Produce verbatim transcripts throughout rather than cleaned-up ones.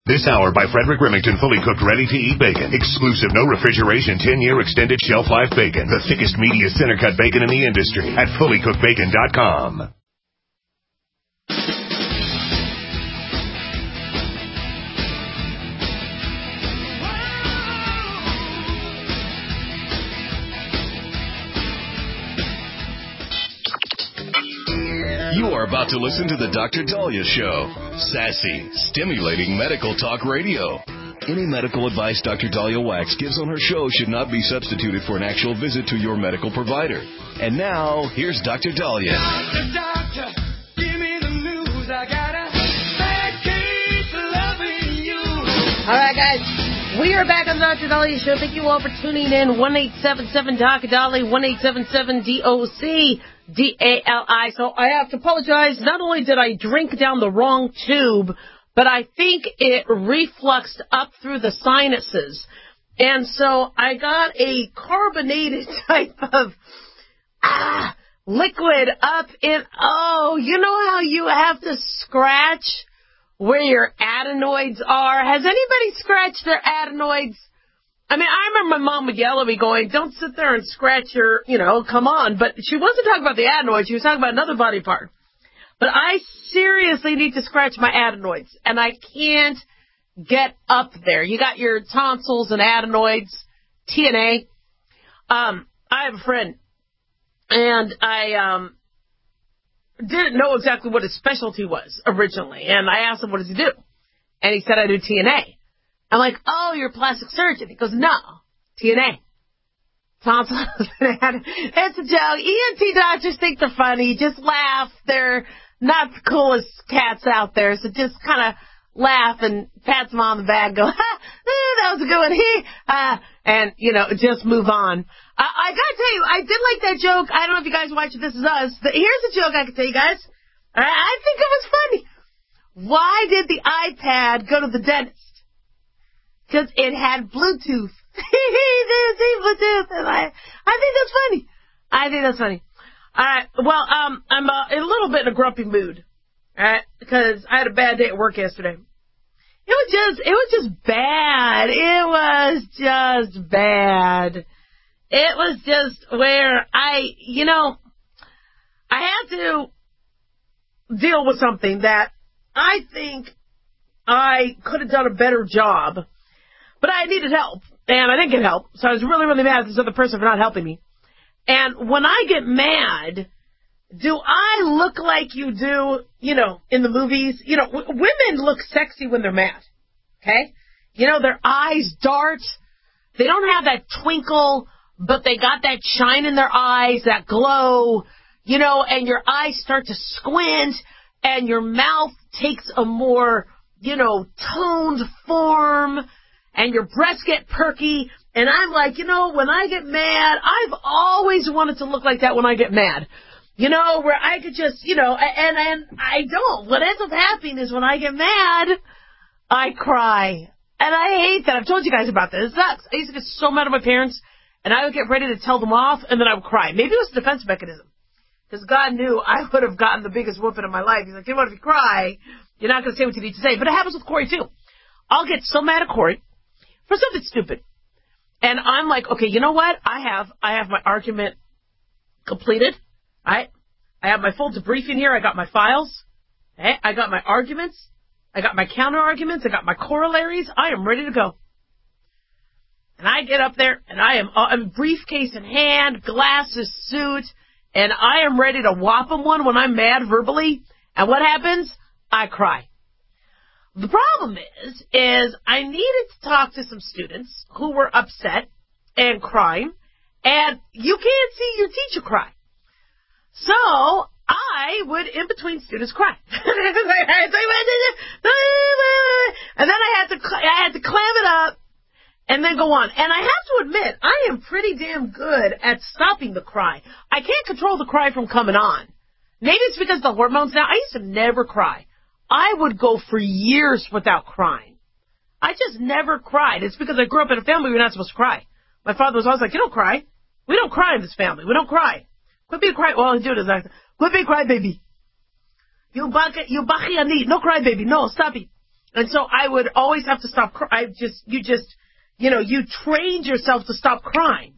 This hour by Frederick Remington, fully cooked, ready-to-eat bacon. Exclusive, no refrigeration, ten-year extended shelf life bacon. The thickest, meatiest, center-cut bacon in the industry at fully cooked bacon dot com. You are about to listen to the Doctor Daliah Show. Sassy, stimulating medical talk radio. Any medical advice Doctor Daliah Wax gives on her show should not be substituted for an actual visit to your medical provider. And now, here's Doctor Daliah. Doctor, doctor, give me the news. I got a bad case of loving you. All right, guys. We are back on the Doctor Daliah Show. Thank you all for tuning in. one eight seven seven Doctor Daliah, one eight seven seven D O C D A L I. So I have to apologize. Not only did I drink down the wrong tube, but I think it refluxed up through the sinuses. And so I got a carbonated type of ah, liquid up in, oh, you know how you have to scratch where your adenoids are? Has anybody scratched their adenoids? I mean, I remember my mom would yell at me going, don't sit there and scratch your, you know, come on. But she wasn't talking about the adenoids. She was talking about another body part. But I seriously need to scratch my adenoids, and I can't get up there. You got your tonsils and adenoids, T N A. Um, I have a friend, and I um didn't know exactly what his specialty was originally. And I asked him, what does he do? And he said, I do T N A. I'm like, oh, you're a plastic surgeon. He goes, no, T N A. Tonsils. It's a joke. E N T doctors think they're funny. Just laugh. They're not the coolest cats out there. So just kind of laugh and pat them on the back, go, ha, that was a good one. He, uh, and, you know, just move on. I, I got to tell you, I did like that joke. I don't know if you guys watch This Is Us. But here's a joke I can tell you guys. I, I think it was funny. Why did the iPad go to the dentist? Because it had Bluetooth. Bluetooth. And I, I think that's funny. I think that's funny. All right. Well, um, I'm uh, in a little bit in a grumpy mood. All right, because I had a bad day at work yesterday. It was just, it was just bad. It was just bad. It was just where I, you know, I had to deal with something that I think I could have done a better job, but I needed help, and I didn't get help, so I was really, really mad at this other person for not helping me. And when I get mad, do I look like you do, you know, in the movies? You know, w- women look sexy when they're mad, okay? You know, their eyes dart. They don't have that twinkle, but they got that shine in their eyes, that glow, you know, and your eyes start to squint, and your mouth takes a more, you know, toned form, and your breasts get perky. And I'm like, you know, when I get mad, I've always wanted to look like that when I get mad. You know, where I could just, you know, and, and I don't. What ends up happening is when I get mad, I cry. And I hate that. I've told you guys about this. It sucks. I used to get so mad at my parents, and I would get ready to tell them off, and then I would cry. Maybe it was a defense mechanism. Because God knew I would have gotten the biggest whooping in my life. He's like, you know what, if you cry, you're not going to say what you need to say. But it happens with Corey, too. I'll get so mad at Corey for something stupid. And I'm like, okay, you know what? I have I have my argument completed. Right? I have my full debriefing here. I got my files. Okay? I got my arguments. I got my counter-arguments. I got my corollaries. I am ready to go. And I get up there, and I am I'm briefcase in hand, glasses, suit, and I am ready to whop him one when I'm mad verbally. And what happens? I cry. The problem is, is I needed to talk to some students who were upset and crying, and you can't see your teacher cry. So I would, in between students, cry. And then I had to I had to clam it up and then go on. And I have to admit, I am pretty damn good at stopping the cry. I can't control the cry from coming on. Maybe it's because of the hormones now. I used to never cry. I would go for years without crying. I just never cried. It's because I grew up in a family where you're not supposed to cry. My father was always like, you don't cry. We don't cry in this family. We don't cry. Quit being cry. Well, he do it. Like, quit being cry, baby. You baki, you baki ani. No cry, baby. No, stop it. And so I would always have to stop crying. I just, you just, you know, you trained yourself to stop crying.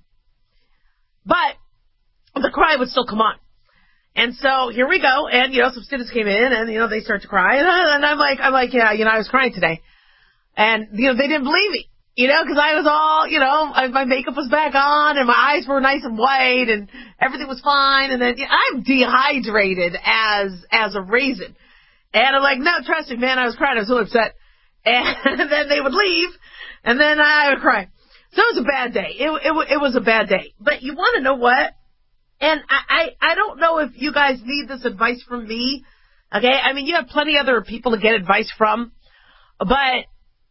But the cry would still come on. And so here we go. And, you know, some students came in and, you know, they start to cry. And, and I'm like, I'm like, yeah, you know, I was crying today. And, you know, they didn't believe me, you know, because I was all, you know, I, my makeup was back on and my eyes were nice and white and everything was fine. And then you know, I'm dehydrated as, as a raisin. And I'm like, no, trust me, man, I was crying. I was so upset. And then they would leave, and then I would cry. So it was a bad day. It, it, it was a bad day. But you want to know what? And I, I, I don't know if you guys need this advice from me. Okay? I mean, you have plenty of other people to get advice from. But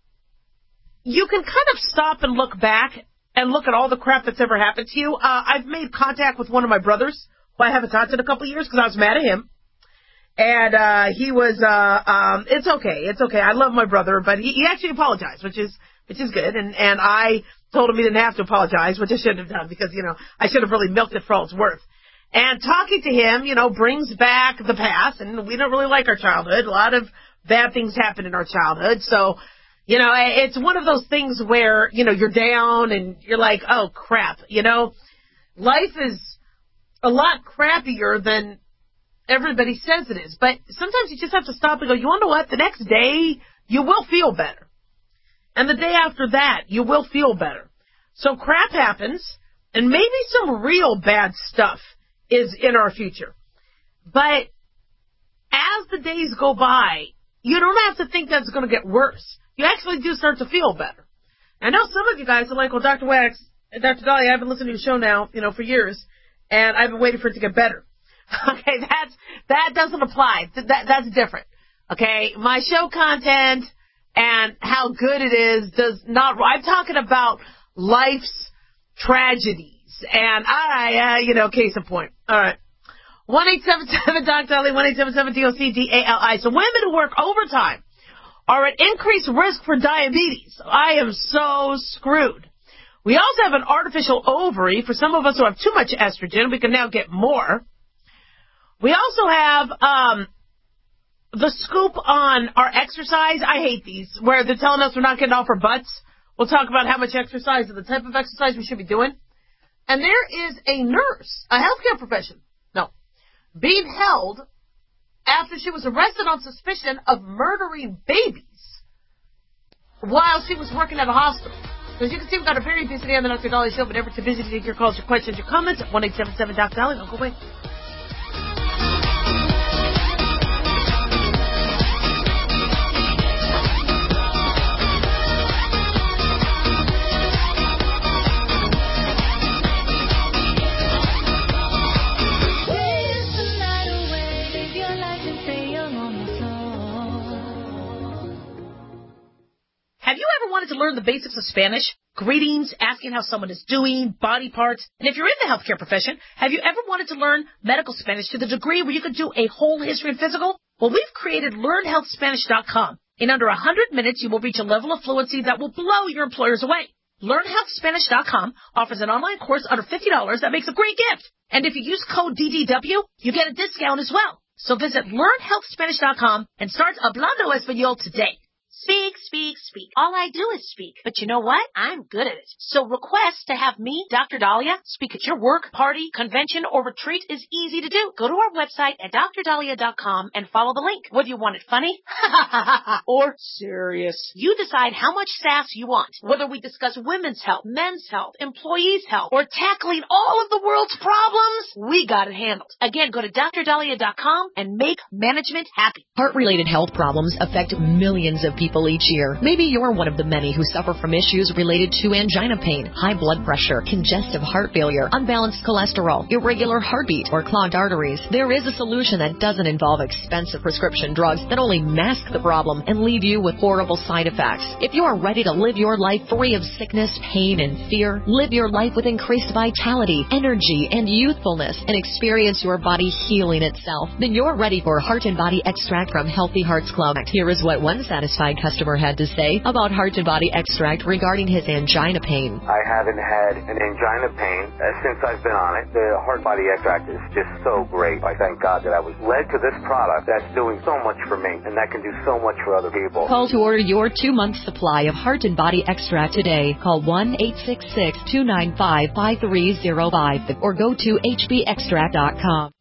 you can kind of stop and look back and look at all the crap that's ever happened to you. Uh, I've made contact with one of my brothers, who I haven't talked to in a couple of years because I was mad at him. And, uh, he was, uh, um, it's okay. It's okay. I love my brother, but he, he actually apologized, which is, which is good. And, and I told him he didn't have to apologize, which I shouldn't have done because, you know, I should have really milked it for all it's worth. And talking to him, you know, brings back the past, and we don't really like our childhood. A lot of bad things happened in our childhood. So, you know, it's one of those things where, you know, you're down and you're like, oh crap, you know, life is a lot crappier than everybody says it is. But sometimes you just have to stop and go, you want to know what? The next day, you will feel better. And the day after that, you will feel better. So crap happens, and maybe some real bad stuff is in our future. But as the days go by, you don't have to think that's going to get worse. You actually do start to feel better. I know some of you guys are like, well, Doctor Wax, Doctor Dahlia, I've been listening to your show now, you know, for years, and I've been waiting for it to get better. Okay, that's, that doesn't apply. That, that's different. Okay, my show content and how good it is does not, I'm talking about life's tragedies. And I, uh, you know, case in point. All right. one eight seven seven Doctor Dahlia, one eight seven seven D O C D A L I. So women who work overtime are at increased risk for diabetes. I am so screwed. We also have an artificial ovary. For some of us who have too much estrogen, we can now get more. We also have um, the scoop on our exercise. I hate these, where they're telling us we're not getting off our butts. We'll talk about how much exercise and the type of exercise we should be doing. And there is a nurse, a healthcare professional, no, being held after she was arrested on suspicion of murdering babies while she was working at a hospital. So as you can see, we've got a very busy day on the Doctor Dahlia Show, but never too busy to take your calls, your questions, your comments at one eight seven seven Doctor Dahlia. Don't go away. Have you ever wanted to learn the basics of Spanish? Greetings, asking how someone is doing, body parts. And if you're in the healthcare profession, have you ever wanted to learn medical Spanish to the degree where you could do a whole history and physical? Well, we've created learn health spanish dot com. In under one hundred minutes, you will reach a level of fluency that will blow your employers away. learn health spanish dot com offers an online course under fifty dollars that makes a great gift. And if you use code D D W, you get a discount as well. So visit learn health spanish dot com and start hablando español today. Speak, speak, speak. All I do is speak. But you know what? I'm good at it. So request to have me, Doctor Dahlia, speak at your work, party, convention, or retreat is easy to do. Go to our website at dr dahlia dot com and follow the link. Whether you want it funny or serious, you decide how much sass you want. Whether we discuss women's health, men's health, employees' health, or tackling all of the world's problems, we got it handled. Again, go to dr dahlia dot com and make management happy. Heart-related health problems affect millions of people each year. Maybe you're one of the many who suffer from issues related to angina pain, high blood pressure, congestive heart failure, unbalanced cholesterol, irregular heartbeat, or clogged arteries. There is a solution that doesn't involve expensive prescription drugs that only mask the problem and leave you with horrible side effects. If you are ready to live your life free of sickness, pain, and fear, live your life with increased vitality, energy, and youthfulness, and experience your body healing itself, then you're ready for Heart and Body Extract from Healthy Hearts Club. Here is what one satisfied customer had to say about Heart and Body Extract regarding his angina pain. I haven't had an angina pain uh, since I've been on it. The Heart Body Extract is just so great. I thank God that I was led to this product that's doing so much for me, and that can do so much for other people. Call to order your two-month supply of Heart and Body Extract today. Call one eight six six, two nine five, five three zero five or go to h b extract dot com.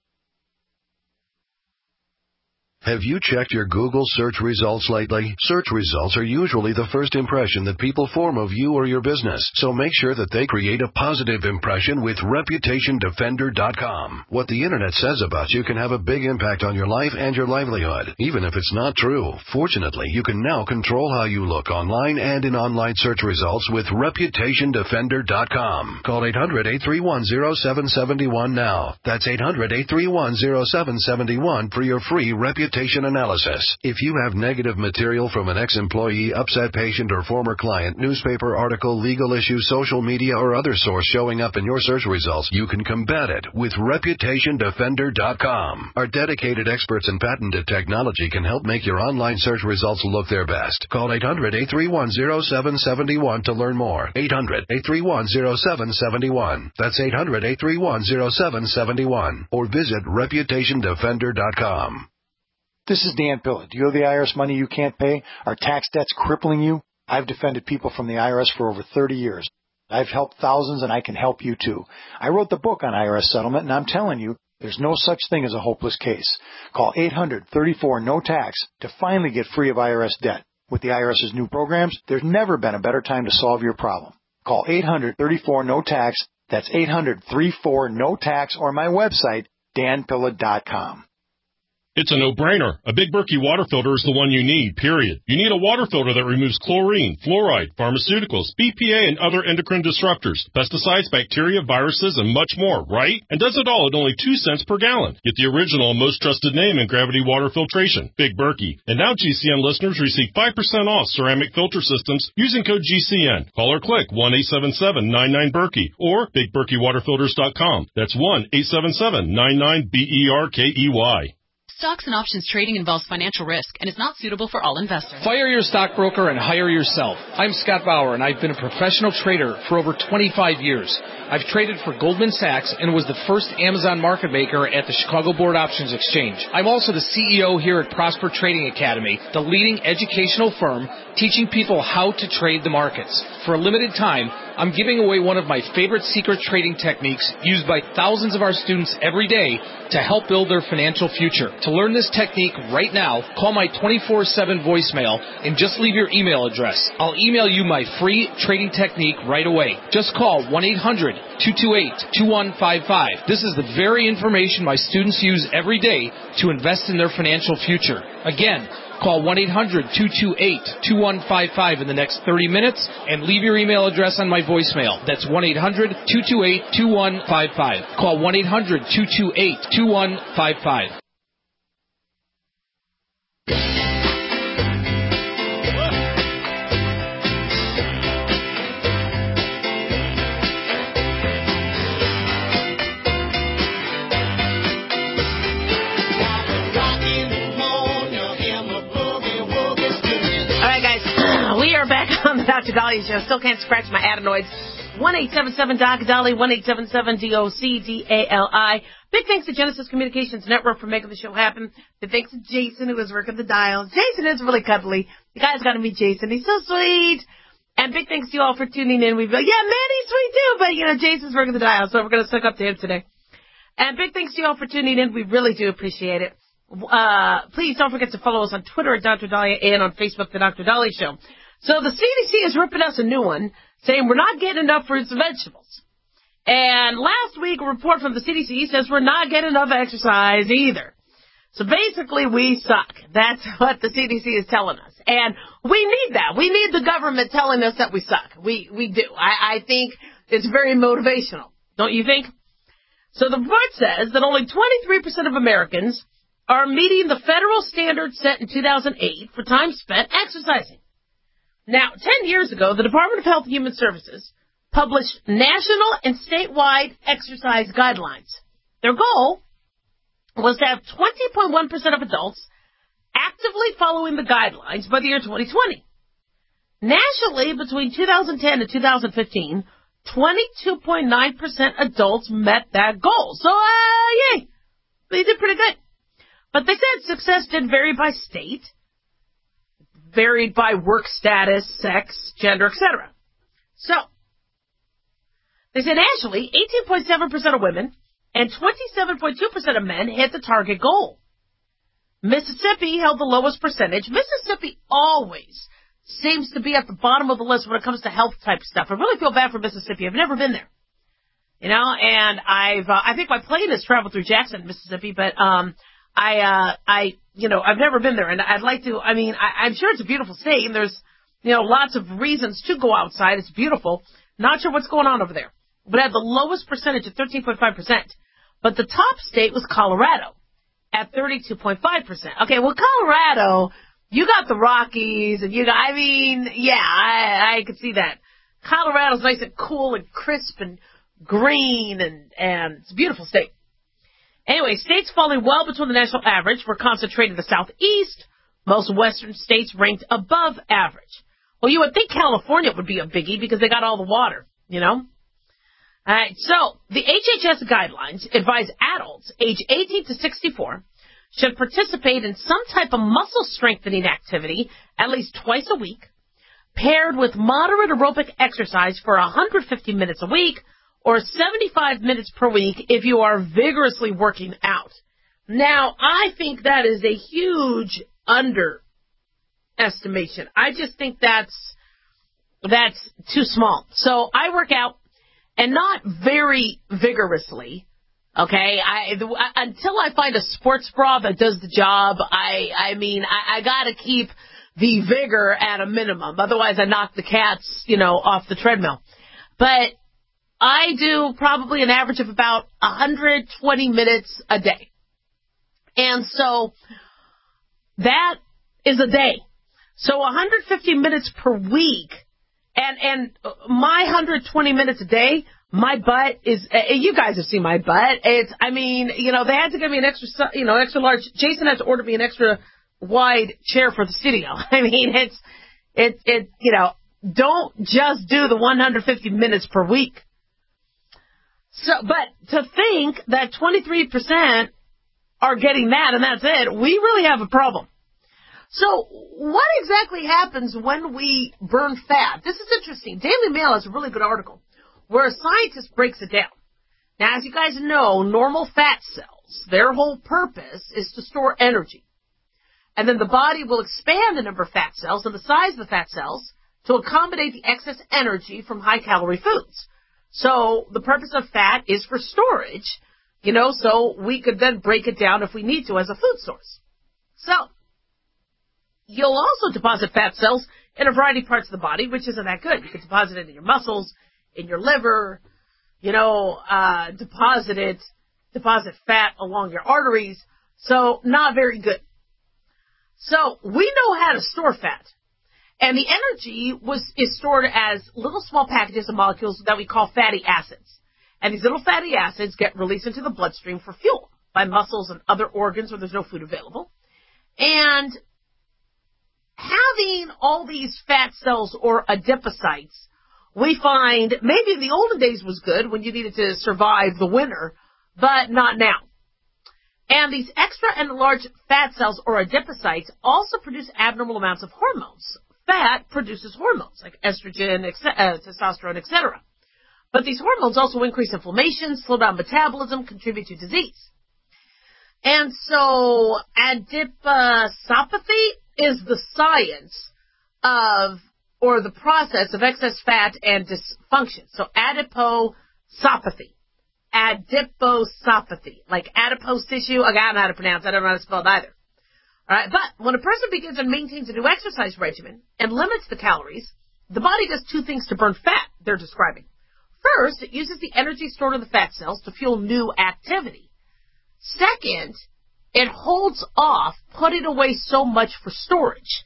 Have you checked your Google search results lately? Search results are usually the first impression that people form of you or your business, so make sure that they create a positive impression with reputation defender dot com. What the internet says about you can have a big impact on your life and your livelihood, even if it's not true. Fortunately, you can now control how you look online and in online search results with reputation defender dot com. Call eight hundred, eight three one, zero seven seven one now. That's eight hundred, eight three one, zero seven seven one for your free reputation analysis. If you have negative material from an ex-employee, upset patient, or former client, newspaper article, legal issue, social media, or other source showing up in your search results, you can combat it with reputation defender dot com. Our dedicated experts in patented technology can help make your online search results look their best. Call eight hundred, eight three one, zero seven seven one to learn more. eight hundred, eight three one, zero seven seven one. That's eight hundred, eight three one, zero seven seven one. Or visit reputation defender dot com. This is Dan Pilla. Do you owe the I R S money you can't pay? Are tax debts crippling you? I've defended people from the I R S for over thirty years. I've helped thousands, and I can help you too. I wrote the book on I R S settlement, and I'm telling you, there's no such thing as a hopeless case. Call eight hundred, thirty-four, no tax to finally get free of I R S debt. With the IRS's new programs, there's never been a better time to solve your problem. Call eight hundred, thirty-four, no tax. That's eight hundred, thirty-four, no tax, or my website, dan pilla dot com. It's a no-brainer. A Big Berkey water filter is the one you need, period. You need a water filter that removes chlorine, fluoride, pharmaceuticals, B P A, and other endocrine disruptors, pesticides, bacteria, viruses, and much more, right? And does it all at only two cents per gallon. Get the original and most trusted name in gravity water filtration, Big Berkey. And now G C N listeners receive five percent off ceramic filter systems using code G C N. Call or click one eight seven seven, nine nine, Berkey or big berkey water filters dot com. That's one eight seven seven, nine nine, B E R K E Y. Stocks and options trading involves financial risk and is not suitable for all investors. Fire your stockbroker and hire yourself. I'm Scott Bauer, and I've been a professional trader for over twenty-five years. I've traded for Goldman Sachs and was the first Amazon market maker at the Chicago Board Options Exchange. I'm also the C E O here at Prosper Trading Academy, the leading educational firm teaching people how to trade the markets. For a limited time, I'm giving away one of my favorite secret trading techniques used by thousands of our students every day to help build their financial future. To learn this technique right now, call my twenty-four seven voicemail and just leave your email address. I'll email you my free trading technique right away. Just call one eight hundred, two two eight, two one five five. This is the very information my students use every day to invest in their financial future. Again, call one eight hundred, two two eight, two one five five in the next thirty minutes and leave your email address on my voicemail. That's one eight hundred, two two eight, two one five five. Call one eight hundred, two two eight, two one five five. On the Doctor Dahlia Show. Still can't scratch my adenoids. one eight seven seven, D O C, Dali, one eight seven seven, D O C, D A L I. Big thanks to Genesis Communications Network for making the show happen. Big thanks to Jason, who was working the dials. Jason is really cuddly. You guys got to meet Jason. He's so sweet. And big thanks to you all for tuning in. We've got, yeah, Manny's sweet too, but, you know, Jason's working the dials, so we're going to suck up to him today. And big thanks to you all for tuning in. We really do appreciate it. Uh, please don't forget to follow us on Twitter at Doctor Dahlia and on Facebook, The Doctor Dahlia Show. So the C D C is ripping us a new one, saying we're not getting enough fruits and vegetables. And last week, a report from the C D C says we're not getting enough exercise either. So basically, we suck. That's what the C D C is telling us. And we need that. We need the government telling us that we suck. We we do. I, I think it's very motivational. Don't you think? So the report says that only twenty-three percent of Americans are meeting the federal standard set in two thousand eight for time spent exercising. Now, ten years ago, the Department of Health and Human Services published national and statewide exercise guidelines. Their goal was to have twenty point one percent of adults actively following the guidelines by the year twenty twenty. Nationally, between two thousand ten and two thousand fifteen, twenty-two point nine percent adults met that goal. So, uh, yay. They did pretty good. But they said success did vary by state, varied by work status, sex, gender, et cetera. So, they said nationally, eighteen point seven percent of women and twenty-seven point two percent of men hit the target goal. Mississippi held the lowest percentage. Mississippi always seems to be at the bottom of the list when it comes to health type stuff. I really feel bad for Mississippi. I've never been there. You know, and I've, uh, I think my plane has traveled through Jackson, Mississippi, but, um, I, uh, I, you know, I've never been there, and I'd like to, I mean, I, I'm sure it's a beautiful state, and there's, you know, lots of reasons to go outside. It's beautiful. Not sure what's going on over there. But it had the lowest percentage at thirteen point five percent. But the top state was Colorado at thirty-two point five percent. Okay, well, Colorado, you got the Rockies, and you got, I mean, yeah, I, I could see that. Colorado's nice and cool and crisp and green, and, and it's a beautiful state. Anyway, states falling well between the national average were concentrated in the southeast. Most western states ranked above average. Well, you would think California would be a biggie because they got all the water, you know? All right, so the H H S guidelines advise adults age eighteen to sixty-four should participate in some type of muscle strengthening activity at least twice a week, paired with moderate aerobic exercise for one hundred fifty minutes a week or seventy-five minutes per week if you are vigorously working out. Now, I think that is a huge underestimation. I just think that's that's too small. So I work out. And not very vigorously, okay? I, the, until I find a sports bra that does the job, I, I mean, I, I gotta keep the vigor at a minimum. Otherwise, I knock the cats, you know, off the treadmill. But I do probably an average of about one hundred twenty minutes a day. And so that is a day. So one hundred fifty minutes per week. And, and my one hundred twenty minutes a day, my butt is, uh, you guys have seen my butt. It's, I mean, you know, they had to give me an extra, you know, extra large, Jason had to order me an extra wide chair for the studio. I mean, it's, it, it, you know, don't just do the one hundred fifty minutes per week. So, but to think that twenty-three percent are getting that and that's it, we really have a problem. So what exactly happens when we burn fat? This is interesting. Daily Mail has a really good article where a scientist breaks it down. Now, as you guys know, normal fat cells, their whole purpose is to store energy. And then the body will expand the number of fat cells and the size of the fat cells to accommodate the excess energy from high-calorie foods. So the purpose of fat is for storage, you know, so we could then break it down if we need to as a food source. So you'll also deposit fat cells in a variety of parts of the body, which isn't that good. You can deposit it in your muscles, in your liver, you know, uh, deposit it, deposit fat along your arteries. So not very good. So we know how to store fat. And the energy was is stored as little small packages of molecules that we call fatty acids. And these little fatty acids get released into the bloodstream for fuel by muscles and other organs where there's no food available. And having all these fat cells or adipocytes, we find maybe in the olden days was good when you needed to survive the winter, but not now. And these extra and large fat cells or adipocytes also produce abnormal amounts of hormones. Fat produces hormones like estrogen, uh, testosterone, et cetera. But these hormones also increase inflammation, slow down metabolism, contribute to disease. And so adiposopathy is the science of, or the process of excess fat and dysfunction. So adiposopathy. Adiposopathy. Like adipose tissue. Okay, I don't know how to pronounce it. I don't know how to spell it either. All right, but when a person begins and maintains a new exercise regimen and limits the calories, the body does two things to burn fat, they're describing. First, it uses the energy stored in the fat cells to fuel new activity. Second, it holds off putting away so much for storage.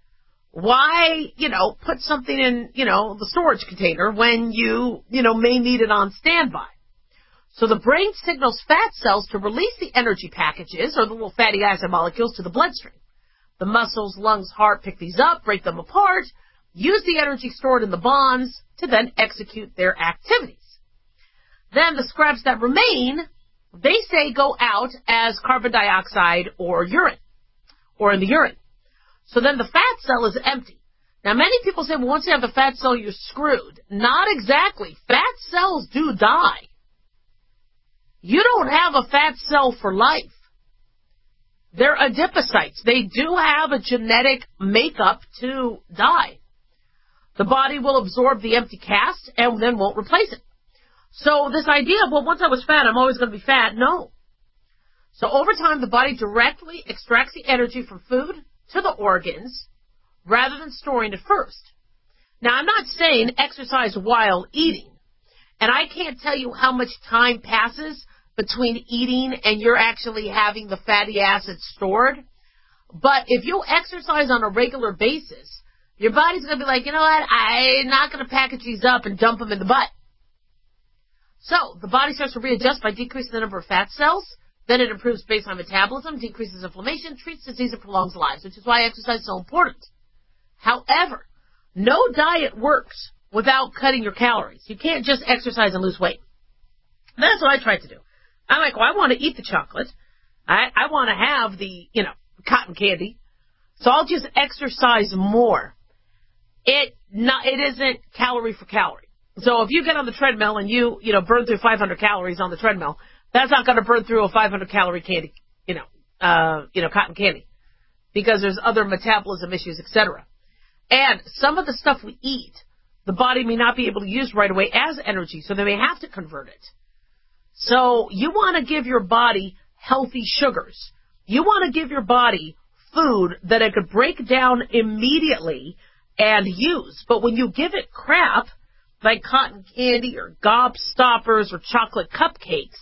Why, you know, put something in, you know, the storage container when you, you know, may need it on standby? So the brain signals fat cells to release the energy packages, or the little fatty acid molecules, to the bloodstream. The muscles, lungs, heart pick these up, break them apart, use the energy stored in the bonds to then execute their activities. Then the scraps that remain, they say go out as carbon dioxide or urine, or in the urine. So then the fat cell is empty. Now many people say, well, once you have the fat cell, you're screwed. Not exactly. Fat cells do die. You don't have a fat cell for life. They're adipocytes. They do have a genetic makeup to die. The body will absorb the empty cast and then won't replace it. So this idea of, well, once I was fat, I'm always going to be fat, no. So over time, the body directly extracts the energy from food to the organs rather than storing it first. Now, I'm not saying exercise while eating. And I can't tell you how much time passes between eating and you're actually having the fatty acids stored. But if you exercise on a regular basis, your body's going to be like, you know what, I'm not going to package these up and dump them in the butt. So the body starts to readjust by decreasing the number of fat cells. Then it improves baseline metabolism, decreases inflammation, treats disease, and prolongs lives, which is why exercise is so important. However, no diet works without cutting your calories. You can't just exercise and lose weight. That's what I tried to do. I'm like, well, I want to eat the chocolate. I, I want to have the, you know, cotton candy. So I'll just exercise more. It not, it isn't calorie for calorie. So if you get on the treadmill and you, you know, burn through five hundred calories on the treadmill, that's not going to burn through a five hundred calorie candy, you know, uh, you know, cotton candy, because there's other metabolism issues, et cetera. And some of the stuff we eat, the body may not be able to use right away as energy, so they may have to convert it. So you want to give your body healthy sugars. You want to give your body food that it could break down immediately and use. But when you give it crap, like cotton candy or gobstoppers or chocolate cupcakes,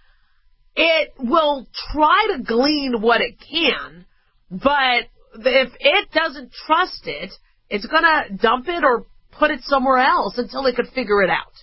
it will try to glean what it can, but if it doesn't trust it, it's going to dump it or put it somewhere else until it could figure it out.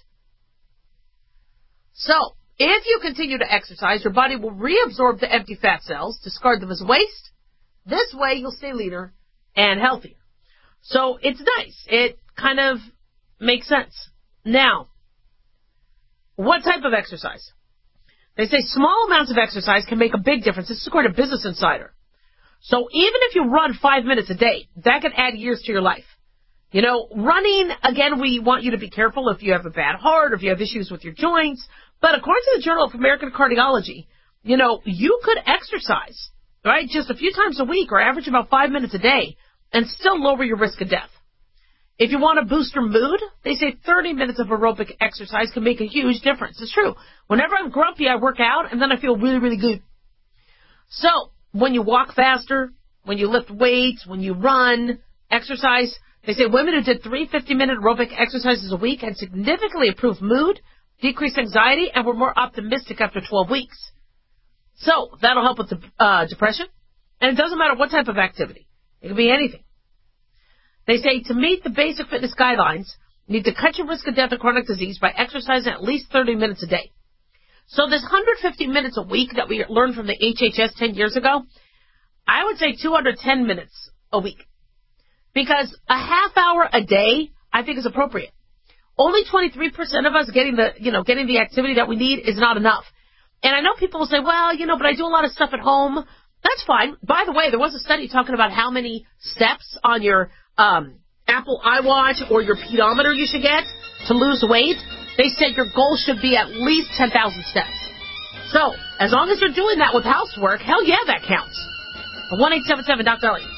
So, if you continue to exercise, your body will reabsorb the empty fat cells, discard them as waste. This way, you'll stay leaner and healthier. So, it's nice. It kind of makes sense. Now, what type of exercise? They say small amounts of exercise can make a big difference. This is according to Business Insider. So even if you run five minutes a day, that could add years to your life. You know, running, again, we want you to be careful if you have a bad heart or if you have issues with your joints. But according to the Journal of American Cardiology, you know, you could exercise, right, just a few times a week or average about five minutes a day and still lower your risk of death. If you want to boost your mood, they say thirty minutes of aerobic exercise can make a huge difference. It's true. Whenever I'm grumpy, I work out, and then I feel really, really good. So, when you walk faster, when you lift weights, when you run, exercise, they say women who did three fifty-minute aerobic exercises a week had significantly improved mood, decreased anxiety, and were more optimistic after twelve weeks. So, that'll help with the, uh, depression. And it doesn't matter what type of activity. It can be anything. They say to meet the basic fitness guidelines, you need to cut your risk of death or chronic disease by exercising at least thirty minutes a day. So this one hundred fifty minutes a week that we learned from the H H S ten years ago, I would say two hundred ten minutes a week. Because a half hour a day, I think, is appropriate. Only twenty-three percent of us getting the, you know, getting the activity that we need is not enough. And I know people will say, well, you know, but I do a lot of stuff at home. That's fine. By the way, there was a study talking about how many steps on your um, Apple iWatch or your pedometer you should get to lose weight. They said your goal should be at least ten thousand steps. So, as long as you're doing that with housework, hell yeah, that counts. one eight seven seven Doctor Elliot.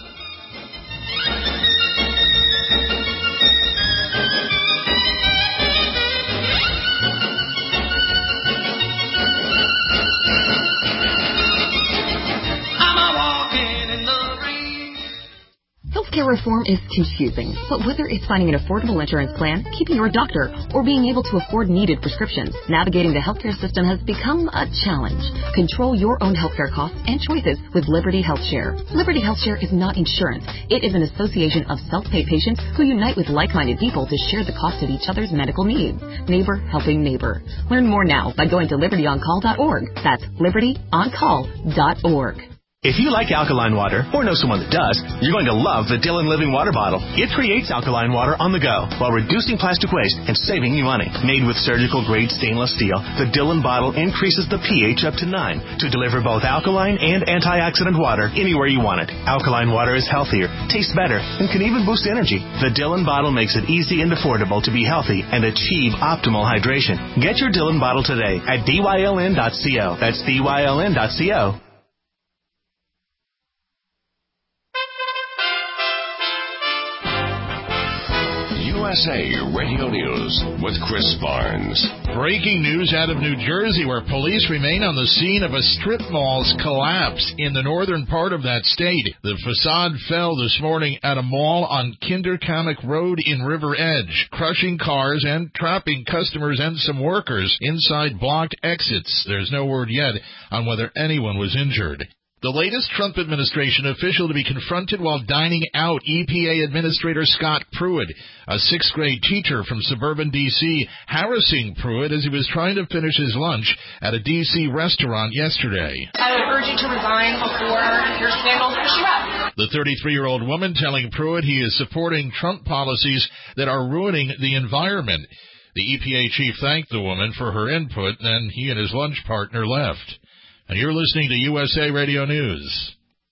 Healthcare reform is confusing, but whether it's finding an affordable insurance plan, keeping your doctor, or being able to afford needed prescriptions, navigating the healthcare system has become a challenge. Control your own healthcare costs and choices with Liberty HealthShare. Liberty HealthShare is not insurance. It is an association of self-pay patients who unite with like-minded people to share the cost of each other's medical needs. Neighbor helping neighbor. Learn more now by going to liberty on call dot org. That's liberty on call dot org. If you like alkaline water, or know someone that does, you're going to love the Dillon Living Water Bottle. It creates alkaline water on the go while reducing plastic waste and saving you money. Made with surgical-grade stainless steel, the Dillon bottle increases the pH up to nine to deliver both alkaline and antioxidant water anywhere you want it. Alkaline water is healthier, tastes better, and can even boost energy. The Dillon bottle makes it easy and affordable to be healthy and achieve optimal hydration. Get your Dillon bottle today at D Y L N dot co. That's D Y L N dot co. U S A Radio News with Chris Barnes. Breaking news out of New Jersey, where police remain on the scene of a strip mall's collapse in the northern part of that state. The facade fell this morning at a mall on Kinderkamek Road in River Edge, crushing cars and trapping customers and some workers inside blocked exits. There's no word yet on whether anyone was injured. The latest Trump administration official to be confronted while dining out, E P A Administrator Scott Pruitt, a sixth grade teacher from suburban D C, harassing Pruitt as he was trying to finish his lunch at a D C restaurant yesterday. I would urge you to resign before your scandals push you out. The thirty-three-year-old woman telling Pruitt he is supporting Trump policies that are ruining the environment. The E P A chief thanked the woman for her input, then he and his lunch partner left. And you're listening to U S A Radio News.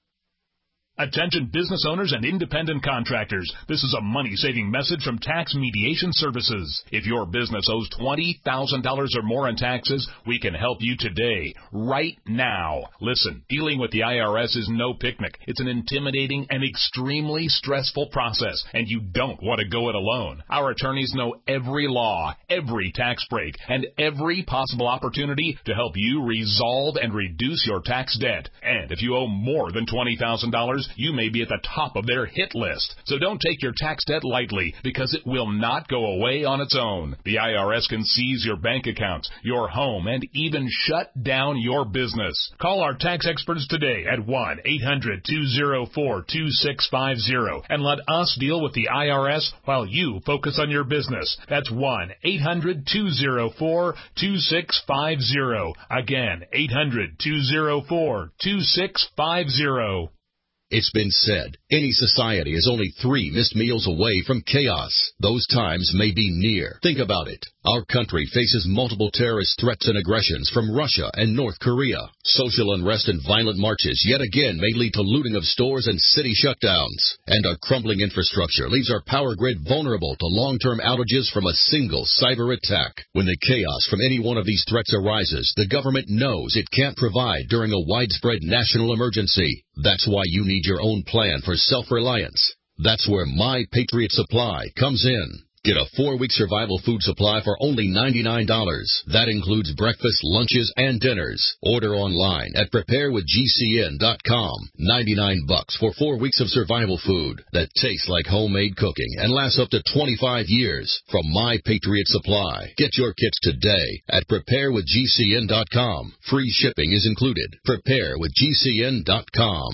Attention business owners and independent contractors. This is a money-saving message from Tax Mediation Services. If your business owes twenty thousand dollars or more in taxes, we can help you today, right now. Listen, dealing with the I R S is no picnic. It's an intimidating and extremely stressful process, and you don't want to go it alone. Our attorneys know every law, every tax break, and every possible opportunity to help you resolve and reduce your tax debt. And if you owe more than twenty thousand dollars, you may be at the top of their hit list. So don't take your tax debt lightly, because it will not go away on its own. The I R S can seize your bank accounts, your home, and even shut down your business. Call our tax experts today at one eight hundred two oh four two six five oh and let us deal with the I R S while you focus on your business. That's one eight hundred two oh four two six five oh. Again, eight hundred two oh four two six five oh. It's been said, any society is only three missed meals away from chaos. Those times may be near. Think about it. Our country faces multiple terrorist threats and aggressions from Russia and North Korea. Social unrest and violent marches yet again may lead to looting of stores and city shutdowns. And our crumbling infrastructure leaves our power grid vulnerable to long-term outages from a single cyber attack. When the chaos from any one of these threats arises, the government knows it can't provide during a widespread national emergency. That's why you need your own plan for self-reliance. That's where My Patriot Supply comes in. Get a four-week survival food supply for only ninety-nine dollars. That includes breakfast, lunches, and dinners. Order online at prepare with G C N dot com. ninety-nine bucks for four weeks of survival food that tastes like homemade cooking and lasts up to twenty-five years from My Patriot Supply. Get your kits today at prepare with G C N dot com. Free shipping is included. prepare with G C N dot com.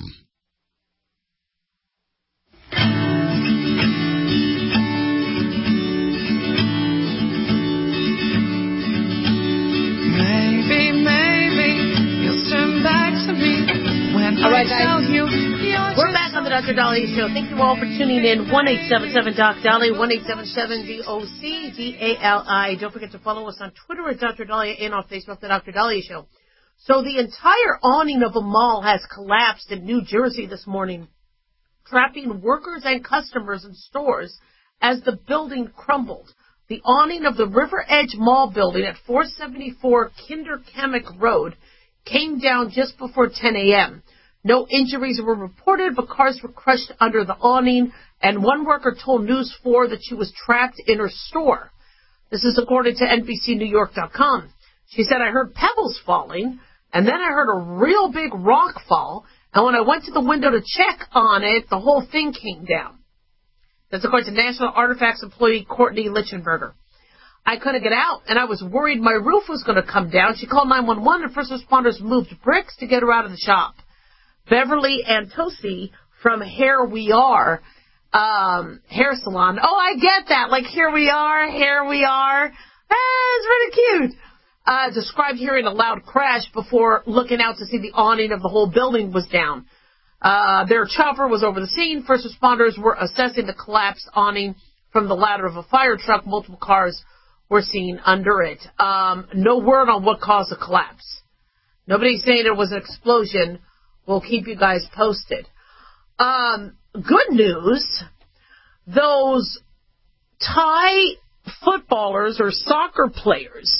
Maybe, maybe you'll turn back to me when all right, I tell guys. you. We're back on the Doctor Dahlia Show. Thank you all for tuning in. one eight seven seven Doc Dahlia, one eight seven seven D O C D A L I. Don't forget to follow us on Twitter at Doctor Dahlia and on Facebook, the Doctor Dahlia Show. So the entire awning of a mall has collapsed in New Jersey this morning, trapping workers and customers in stores as the building crumbled. The awning of the River Edge Mall building at four seventy-four Kinderkamek Road came down just before ten a.m. No injuries were reported, but cars were crushed under the awning, and one worker told News four that she was trapped in her store. This is according to N B C New York dot com. She said, I heard pebbles falling, and then I heard a real big rock fall, and when I went to the window to check on it, the whole thing came down. That's according to National Artifacts employee Courtney Lichtenberger. I couldn't get out, and I was worried my roof was going to come down. She called nine one one, and first responders moved bricks to get her out of the shop. Beverly Antosi from Here We Are um, Hair Salon. Oh, I get that. Like, here we are, here we are. Ah, it's really cute. uh, described hearing a loud crash before looking out to see the awning of the whole building was down. Uh, their chopper was over the scene. First responders were assessing the collapsed awning from the ladder of a fire truck. Multiple cars were seen under it. Um, no word on what caused the collapse. Nobody's saying it was an explosion. We'll keep you guys posted. Um, good news, those Thai footballers or soccer players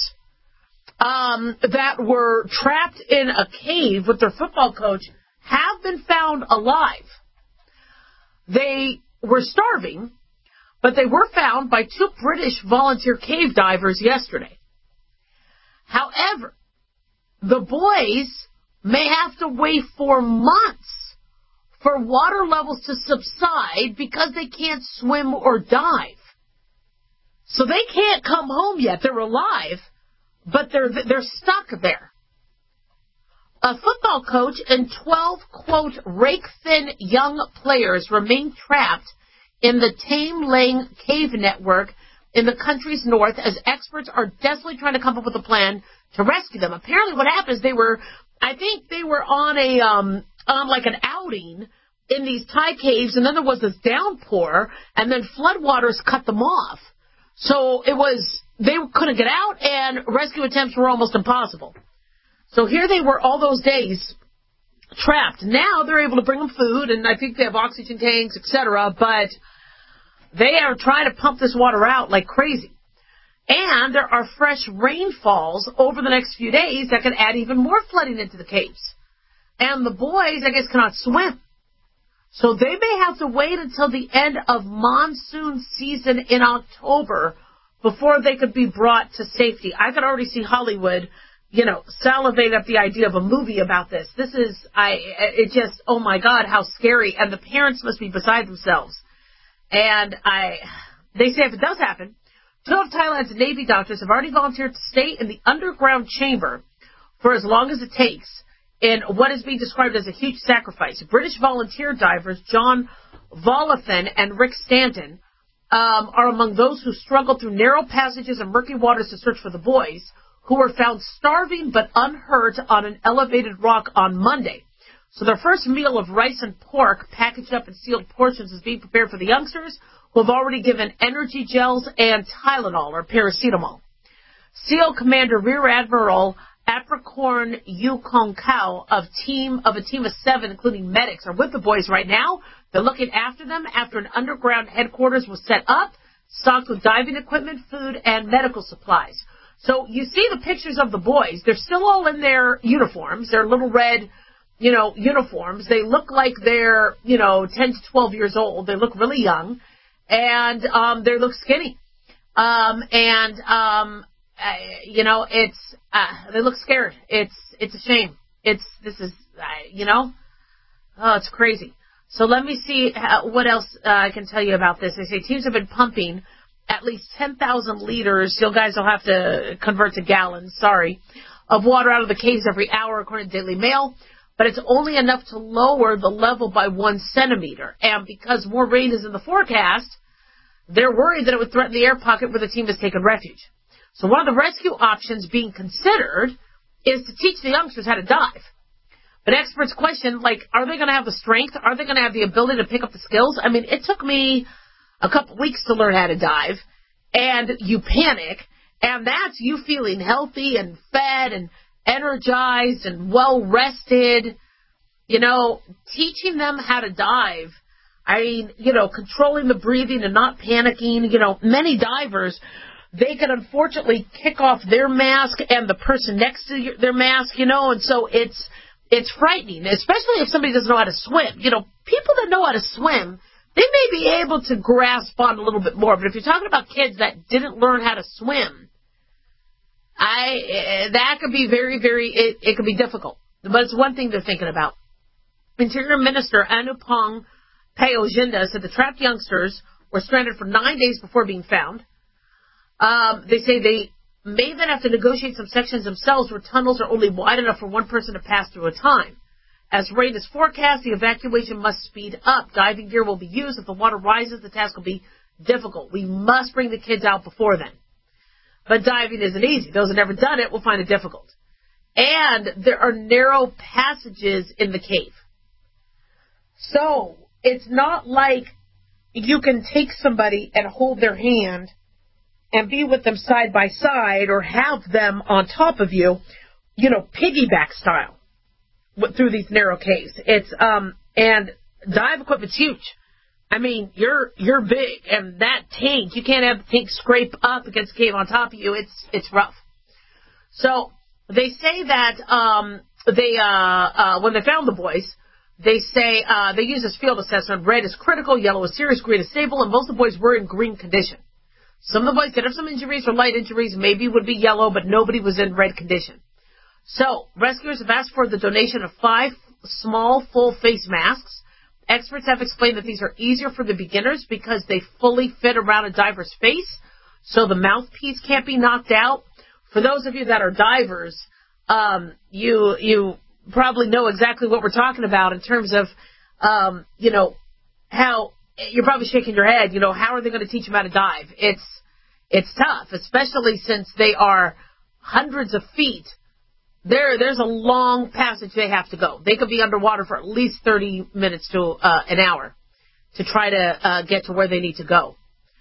um, that were trapped in a cave with their football coach have been found alive. They were starving, but they were found by two British volunteer cave divers yesterday. However, the boys may have to wait for months for water levels to subside because they can't swim or dive. So they can't come home yet. They're alive, but they're they're stuck there. A football coach and twelve, quote, rake-thin young players remain trapped in the Tame Lang cave network in the country's north as experts are desperately trying to come up with a plan to rescue them. Apparently what happened is they were, I think they were on a, um, on like an outing in these Thai caves, and then there was this downpour, and then floodwaters cut them off. So it was, they couldn't get out, and rescue attempts were almost impossible. So here they were all those days trapped. Now they're able to bring them food, and I think they have oxygen tanks, et cetera, but they are trying to pump this water out like crazy. And there are fresh rainfalls over the next few days that could add even more flooding into the caves. And the boys, I guess, cannot swim. So they may have to wait until the end of monsoon season in October before they could be brought to safety. I could already see Hollywood, you know, salivate up the idea of a movie about this. This is, I, it just, oh my God, how scary. And the parents must be beside themselves. And I, they say if it does happen, two of Thailand's Navy doctors have already volunteered to stay in the underground chamber for as long as it takes in what is being described as a huge sacrifice. British volunteer divers John Volothan and Rick Stanton um, are among those who struggled through narrow passages and murky waters to search for the boys, who were found starving but unhurt on an elevated rock on Monday. So their first meal of rice and pork, packaged up in sealed portions, is being prepared for the youngsters, who have already given energy gels and Tylenol, or paracetamol. SEAL Commander Rear Admiral Apricorn Yukong Kao of team of a team of seven, including medics, are with the boys right now. They're looking after them after an underground headquarters was set up, stocked with diving equipment, food, and medical supplies. So you see the pictures of the boys. They're still all in their uniforms, their little red, you know, uniforms. They look like they're, you know, ten to twelve years old. They look really young, and um, they look skinny. Um, and, um, uh, you know, it's, uh, they look scared. It's, it's a shame. It's, this is, uh, you know, oh, it's crazy. So let me see how, what else uh, I can tell you about this. They say teams have been pumping at least ten thousand liters, you guys will have to convert to gallons, sorry, of water out of the caves every hour, according to Daily Mail, but it's only enough to lower the level by one centimeter. And because more rain is in the forecast, they're worried that it would threaten the air pocket where the team has taken refuge. So one of the rescue options being considered is to teach the youngsters how to dive. But experts question, like, are they going to have the strength? Are they going to have the ability to pick up the skills? I mean, it took me a couple weeks to learn how to dive, and you panic, and that's you feeling healthy and fed and energized and well-rested. You know, teaching them how to dive, I mean, you know, controlling the breathing and not panicking. You know, many divers, they can unfortunately kick off their mask and the person next to your, their mask, you know, and so it's it's frightening, especially if somebody doesn't know how to swim. You know, people that know how to swim, they may be able to grasp on a little bit more, but if you're talking about kids that didn't learn how to swim, I that could be very, very, it, it could be difficult. But it's one thing they're thinking about. Interior Minister Anupong Payojinda said the trapped youngsters were stranded for nine days before being found. Um, they say they may then have to negotiate some sections themselves where tunnels are only wide enough for one person to pass through at a time. As rain is forecast, the evacuation must speed up. Diving gear will be used. If the water rises, the task will be difficult. We must bring the kids out before then. But diving isn't easy. Those who have never done it will find it difficult. And there are narrow passages in the cave. So it's not like you can take somebody and hold their hand and be with them side by side or have them on top of you, you know, piggyback style through these narrow caves. It's, um, and dive equipment's huge. I mean, you're, you're big, and that tank, you can't have the tank scrape up against the cave on top of you. It's, it's rough. So they say that, um, they, uh, uh, when they found the boys, they say, uh, they use this field assessment. Red is critical, yellow is serious, green is stable, and most of the boys were in green condition. Some of the boys did have some injuries or light injuries, maybe would be yellow, but nobody was in red condition. So, rescuers have asked for the donation of five small full face masks. Experts have explained that these are easier for the beginners because they fully fit around a diver's face, so the mouthpiece can't be knocked out. For those of you that are divers, um, you you probably know exactly what we're talking about in terms of, um, you know, how you're probably shaking your head. You know, how are they going to teach them how to dive? It's it's tough, especially since they are hundreds of feet. There, there's a long passage they have to go. They could be underwater for at least thirty minutes to uh, an hour to try to uh, get to where they need to go.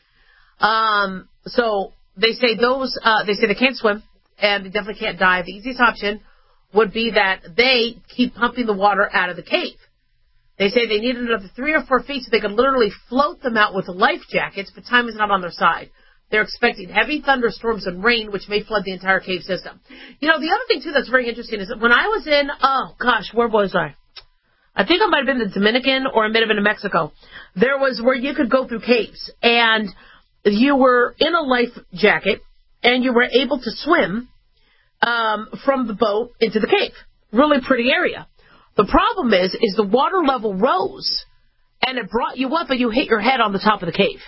Um, so they say those, uh, they say they can't swim and they definitely can't dive. The easiest option would be that they keep pumping the water out of the cave. They say they need another three or four feet so they could literally float them out with life jackets, but time is not on their side. They're expecting heavy thunderstorms and rain, which may flood the entire cave system. You know, the other thing, too, that's very interesting is that when I was in, oh, gosh, where was I? I think I might have been in the Dominican or I might have been in Mexico. There was where you could go through caves, and you were in a life jacket, and you were able to swim um, from the boat into the cave. Really pretty area. The problem is, is the water level rose, and it brought you up, and you hit your head on the top of the cave.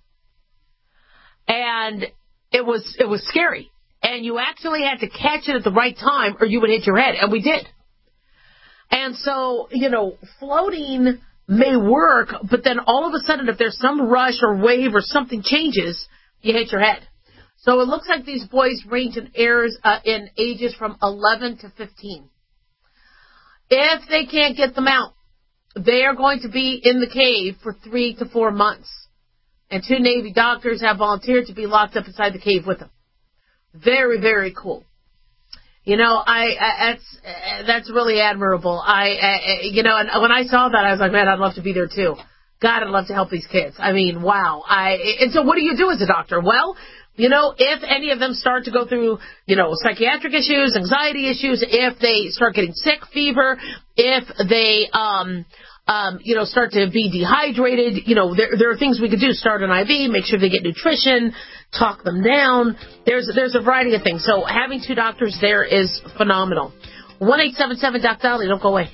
And it was it was scary. And you actually had to catch it at the right time or you would hit your head. And we did. And so, you know, floating may work, but then all of a sudden if there's some rush or wave or something changes, you hit your head. So it looks like these boys range in, airs, uh, in ages from eleven to fifteen. If they can't get them out, they are going to be in the cave for three to four months. And two Navy doctors have volunteered to be locked up inside the cave with them. Very, very cool. You know, I, I that's that's really admirable. I, I, you know, and when I saw that, I was like, man, I'd love to be there too. God, I'd love to help these kids. I mean, wow. I and so, what do you do as a doctor? Well, you know, if any of them start to go through, you know, psychiatric issues, anxiety issues, if they start getting sick, fever, if they, um. Um, you know, start to be dehydrated. You know, there there are things we could do. Start an I V, make sure they get nutrition, talk them down. There's there's a variety of things. So having two doctors there is phenomenal. one eight seven seven Doc Dolly, don't go away.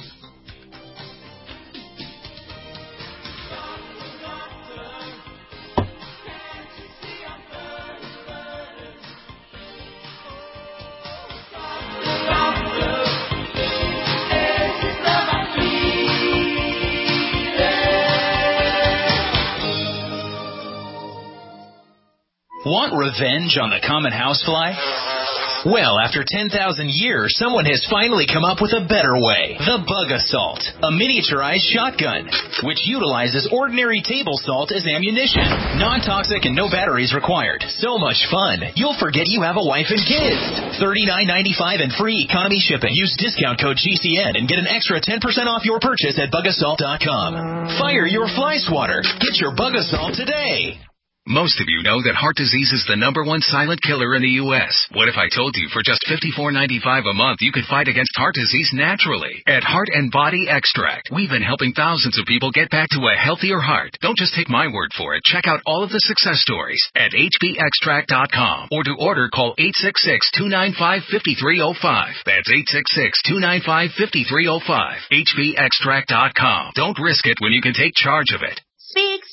Want revenge on the common housefly? Well, after ten thousand years, someone has finally come up with a better way. The Bug Assault, a miniaturized shotgun, which utilizes ordinary table salt as ammunition. Non-toxic and no batteries required. So much fun, you'll forget you have a wife and kids. thirty-nine ninety-five and free economy shipping. Use discount code G C N and get an extra ten percent off your purchase at bug assault dot com. Fire your fly swatter. Get your Bug Assault today. Most of you know that heart disease is the number one silent killer in the U S What if I told you for just fifty-four ninety-five a month you could fight against heart disease naturally? At Heart and Body Extract, we've been helping thousands of people get back to a healthier heart. Don't just take my word for it. Check out all of the success stories at H B extract dot com, or to order, call eight six six, two nine five, five three zero five. That's eight six six, two nine five, five three zero five. H B extract dot com. Don't risk it when you can take charge of it. Speak, speak,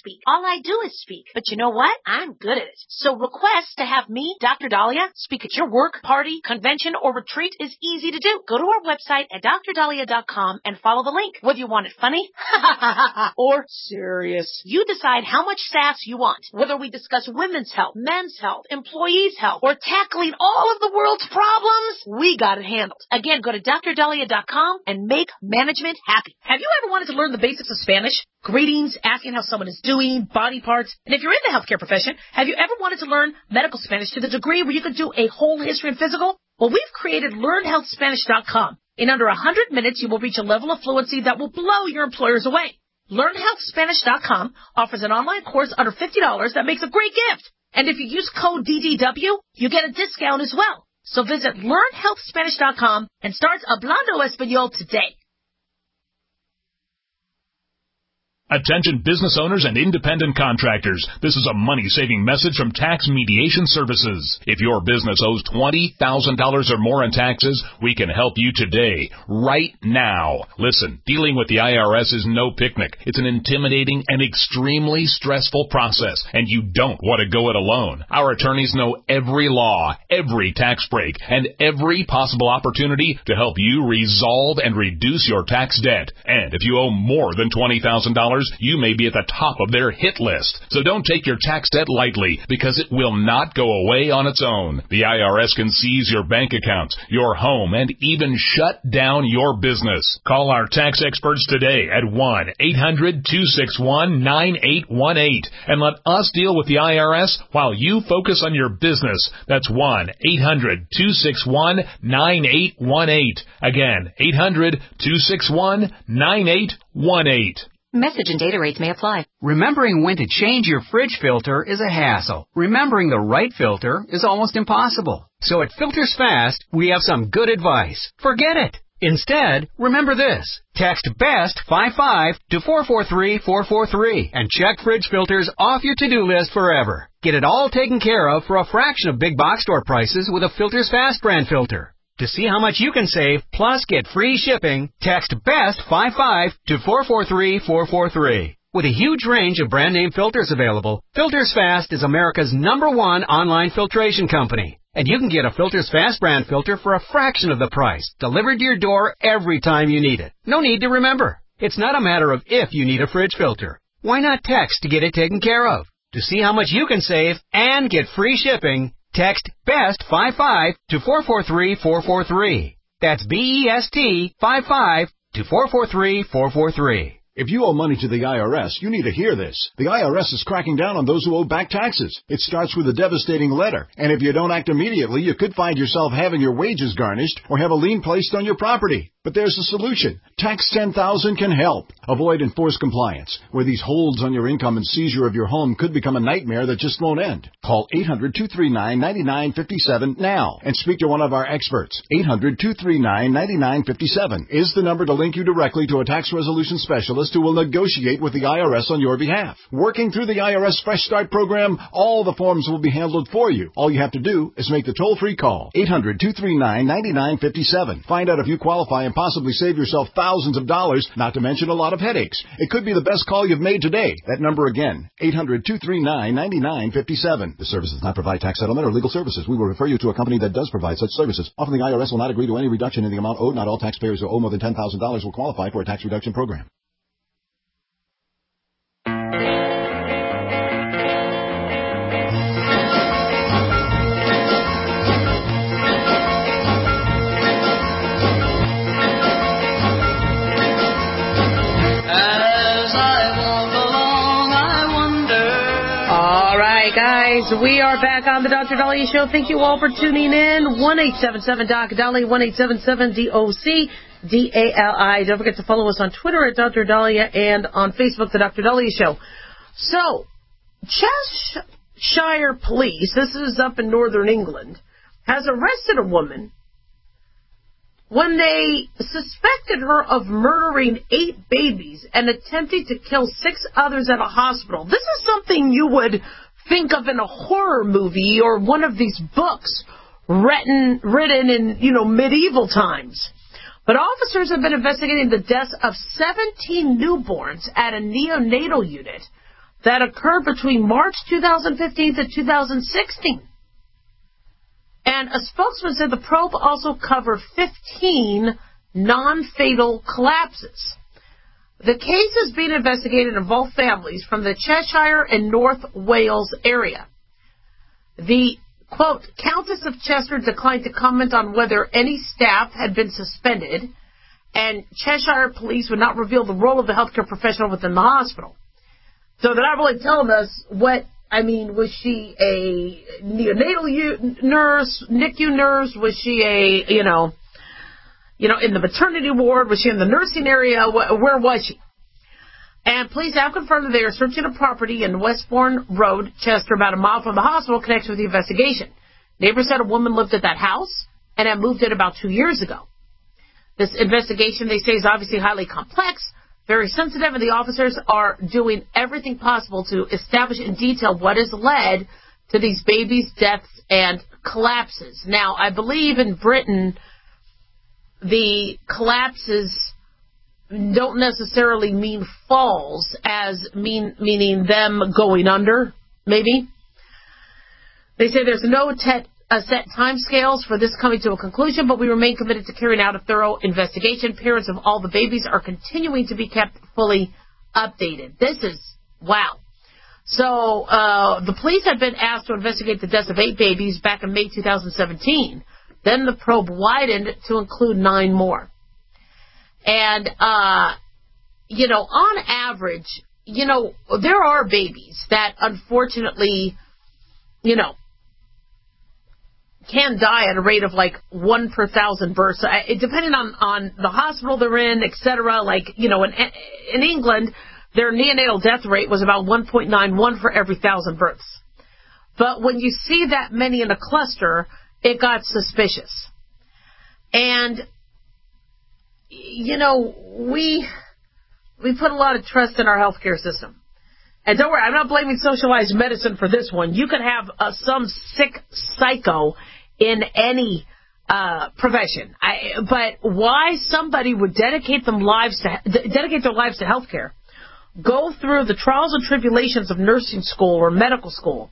speak. All I do is speak. But you know what? I'm good at it. So request to have me, Doctor Dahlia, speak at your work, party, convention, or retreat is easy to do. Go to our website at dr dahlia dot com and follow the link. Whether you want it funny or serious, you decide how much sass you want. Whether we discuss women's health, men's health, employees' health, or tackling all of the world's problems, we got it handled. Again, go to dr dahlia dot com and make management happy. Have you ever wanted to learn the basics of Spanish? Greetings, asking how someone is doing, body parts. And if you're in the healthcare profession, have you ever wanted to learn medical Spanish to the degree where you could do a whole history and physical? Well, we've created learn health spanish dot com. In under one hundred minutes, you will reach a level of fluency that will blow your employers away. learn health spanish dot com offers an online course under fifty dollars that makes a great gift. And if you use code D D W, you get a discount as well. So visit learn health spanish dot com and start Hablando Español today. Attention business owners and independent contractors. This is a money-saving message from Tax Mediation Services. If your business owes twenty thousand dollars or more in taxes, we can help you today, right now. Listen, dealing with the I R S is no picnic. It's an intimidating and extremely stressful process, and you don't want to go it alone. Our attorneys know every law, every tax break, and every possible opportunity to help you resolve and reduce your tax debt. And if you owe more than twenty thousand dollars, you may be at the top of their hit list. So don't take your tax debt lightly, because it will not go away on its own. The I R S can seize your bank accounts, your home, and even shut down your business. Call our tax experts today at one eight hundred two six one nine eight one eight and let us deal with the I R S while you focus on your business. That's one eight hundred two six one nine eight one eight. Again, eight hundred two six one nine eight one eight. Message and data rates may apply. Remembering when to change your fridge filter is a hassle. Remembering the right filter is almost impossible. So at Filters Fast, we have some good advice. Forget it. Instead, remember this. Text BEST fifty-five to four four three four four three and check fridge filters off your to-do list forever. Get it all taken care of for a fraction of big box store prices with a Filters Fast brand filter. To see how much you can save, plus get free shipping, text BEST fifty-five to four four three four four three. With a huge range of brand name filters available, Filters Fast is America's number one online filtration company. And you can get a Filters Fast brand filter for a fraction of the price, delivered to your door every time you need it. No need to remember. It's not a matter of if you need a fridge filter. Why not text to get it taken care of? To see how much you can save and get free shipping, text BEST fifty-five to four four three four four three. That's B E S T fifty-five to four four three four four three. If you owe money to the I R S, you need to hear this. The I R S is cracking down on those who owe back taxes. It starts with a devastating letter, and if you don't act immediately, you could find yourself having your wages garnished or have a lien placed on your property. But there's a solution. Tax ten thousand can help. Avoid enforced compliance, where these holds on your income and seizure of your home could become a nightmare that just won't end. Call eight hundred two three nine nine nine five seven now and speak to one of our experts. eight hundred two three nine nine nine five seven is the number to link you directly to a tax resolution specialist who will negotiate with the I R S on your behalf. Working through the I R S Fresh Start program, all the forms will be handled for you. All you have to do is make the toll-free call. eight hundred two three nine nine nine five seven. Find out if you qualify and possibly save yourself thousands of dollars, not to mention a lot of headaches. It could be the best call you've made today. That number again, eight hundred two three nine nine nine five seven. The service does not provide tax settlement or legal services. We will refer you to a company that does provide such services. Often the I R S will not agree to any reduction in the amount owed. Not all taxpayers who owe more than ten thousand dollars will qualify for a tax reduction program. Guys, we are back on the Doctor Dahlia Show. Thank you all for tuning in. one eight seven seven D O C Dahlia, one eight seven seven D O C D A L I. Don't forget to follow us on Twitter at Doctor Dahlia and on Facebook, the Doctor Dahlia Show. So, Cheshire Police, this is up in northern England, has arrested a woman when they suspected her of murdering eight babies and attempting to kill six others at a hospital. This is something you would think of in a horror movie or one of these books written, written in, you know, medieval times. But officers have been investigating the deaths of seventeen newborns at a neonatal unit that occurred between March two thousand fifteen to two thousand sixteen. And a spokesman said the probe also covered fifteen non-fatal collapses. The case is being investigated and involved families from the Cheshire and North Wales area. The, quote, Countess of Chester declined to comment on whether any staff had been suspended, and Cheshire police would not reveal the role of the healthcare professional within the hospital. So they're not really telling us what, I mean, was she a neonatal u- nurse, N I C U nurse? Was she a, you know, you know, in the maternity ward? Was she in the nursing area? Where was she? And police have confirmed that they are searching a property in Westbourne Road, Chester, about a mile from the hospital, connected with the investigation. Neighbors said a woman lived at that house and had moved in about two years ago. This investigation, they say, is obviously highly complex, very sensitive, and the officers are doing everything possible to establish in detail what has led to these babies' deaths and collapses. Now, I believe in Britain, the collapses don't necessarily mean falls, as mean meaning them going under, maybe. They say there's no te- uh, set time scales for this coming to a conclusion, but we remain committed to carrying out a thorough investigation. Parents of all the babies are continuing to be kept fully updated. This is, wow. So uh, the police had been asked to investigate the deaths of eight babies back in May two thousand seventeen. Then the probe widened to include nine more. And, uh, you know, on average, you know, there are babies that unfortunately, you know, can die at a rate of like one per thousand births, it, depending on, on the hospital they're in, et cetera. Like, you know, in, in England, their neonatal death rate was about one point nine one for every thousand births. But when you see that many in a cluster, it got suspicious. And, you know, we we put a lot of trust in our healthcare system. And don't worry, I'm not blaming socialized medicine for this one. You could have uh, some sick psycho in any uh, profession. I, but why somebody would dedicate them lives to dedicate their lives to healthcare, go through the trials and tribulations of nursing school or medical school,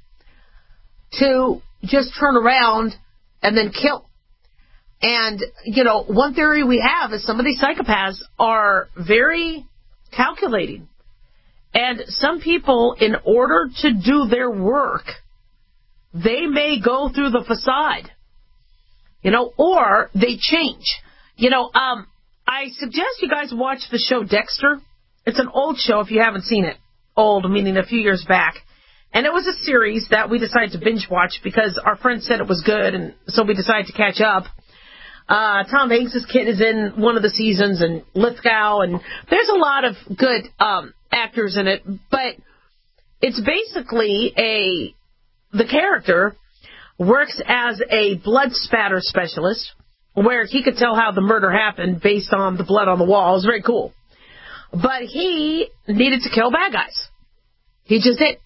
to just turn around and then kill? And, you know, one theory we have is some of these psychopaths are very calculating. And some people, in order to do their work, they may go through the facade, you know, or they change. You know, um, I suggest you guys watch the show Dexter. It's an old show if you haven't seen it. Old, meaning a few years back. And it was a series that we decided to binge watch because our friend said it was good, and so we decided to catch up. Uh, Tom Hanks' kid is in one of the seasons, and Lithgow, and there's a lot of good um, actors in it, but it's basically a, the character works as a blood spatter specialist, where he could tell how the murder happened based on the blood on the wall. It was very cool. But he needed to kill bad guys. He just did.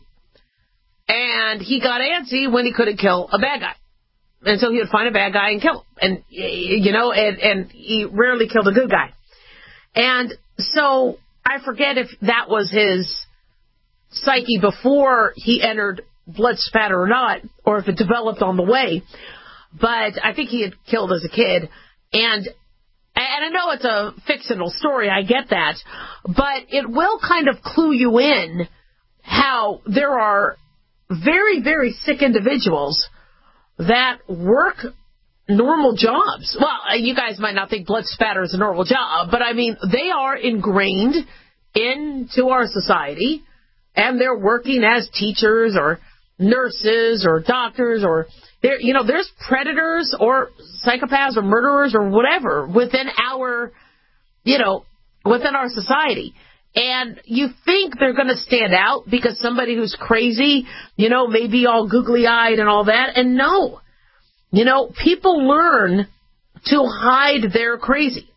And he got antsy when he couldn't kill a bad guy. And so he would find a bad guy and kill him. And, you know, and, and he rarely killed a good guy. And so I forget if that was his psyche before he entered blood spatter or not, or if it developed on the way. But I think he had killed as a kid. And and I know it's a fictional story, I get that. But it will kind of clue you in how there are very, very sick individuals that work normal jobs. Well, you guys might not think blood spatter is a normal job, but I mean, they are ingrained into our society, and they're working as teachers or nurses or doctors, or there, you know, there's predators or psychopaths or murderers or whatever within our, you know, within our society. And you think they're going to stand out because somebody who's crazy, you know, may be all googly-eyed and all that. And no, you know, people learn to hide their crazy.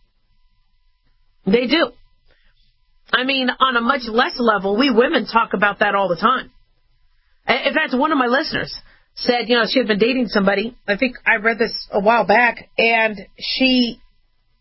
They do. I mean, on a much less level, we women talk about that all the time. In fact, one of my listeners said, you know, she had been dating somebody. I think I read this a while back, and she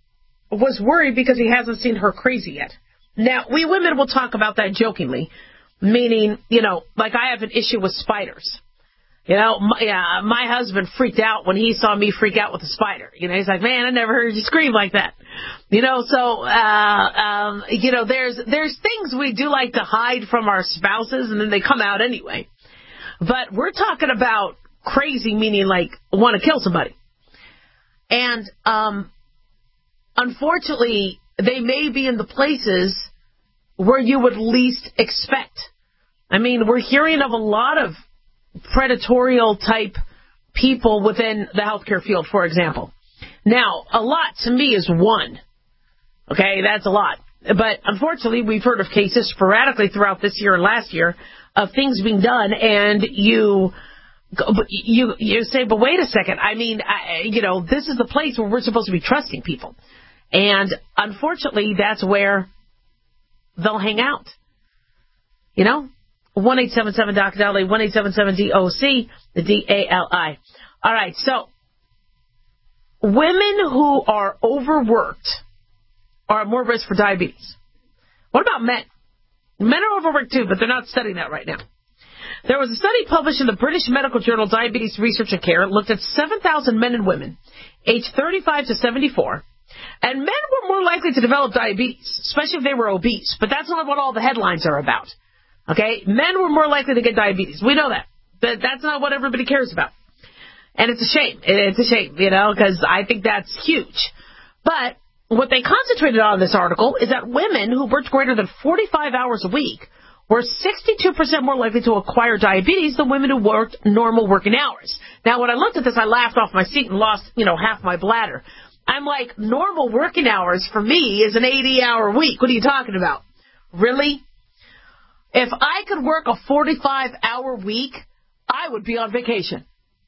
was worried because he hasn't seen her crazy yet. Now, we women will talk about that jokingly, Meaning, you know, like I have an issue with spiders. You know, my, yeah, my husband freaked out when he saw me freak out with a spider. You know, he's like, man, I never heard you scream like that. You know, so, uh, um, you know, there's, there's things we do like to hide from our spouses, and then they come out anyway. But we're talking about crazy, meaning like want to kill somebody. And, um, unfortunately, they may be in the places where you would least expect. I mean, we're hearing of a lot of predatorial type people within the healthcare field, for example. Now, a lot to me is one. Okay, that's a lot. But unfortunately, we've heard of cases sporadically throughout this year and last year of things being done, and you you you say, but wait a second. I mean, I, you know, this is the place where we're supposed to be trusting people. And unfortunately, that's where they'll hang out. You know? one eight seven seven D O C D A L I, one eight seven seven D O C, the D A L I. All right, so women who are overworked are at more risk for diabetes. What about men? Men are overworked too, but they're not studying that right now. There was a study published in the British medical journal Diabetes Research and Care. It looked at seven thousand men and women aged thirty-five to seventy-four. And men were more likely to develop diabetes, especially if they were obese. But that's not what all the headlines are about. Okay? Men were more likely to get diabetes. We know that. But that's not what everybody cares about. And it's a shame. It's a shame, you know, because I think that's huge. But what they concentrated on in this article is that women who worked greater than forty-five hours a week were sixty-two percent more likely to acquire diabetes than women who worked normal working hours. Now, when I looked at this, I laughed off my seat and lost, you know, half my bladder. I'm like, normal working hours for me is an eighty-hour week. What are you talking about? Really? If I could work a forty-five hour week, I would be on vacation.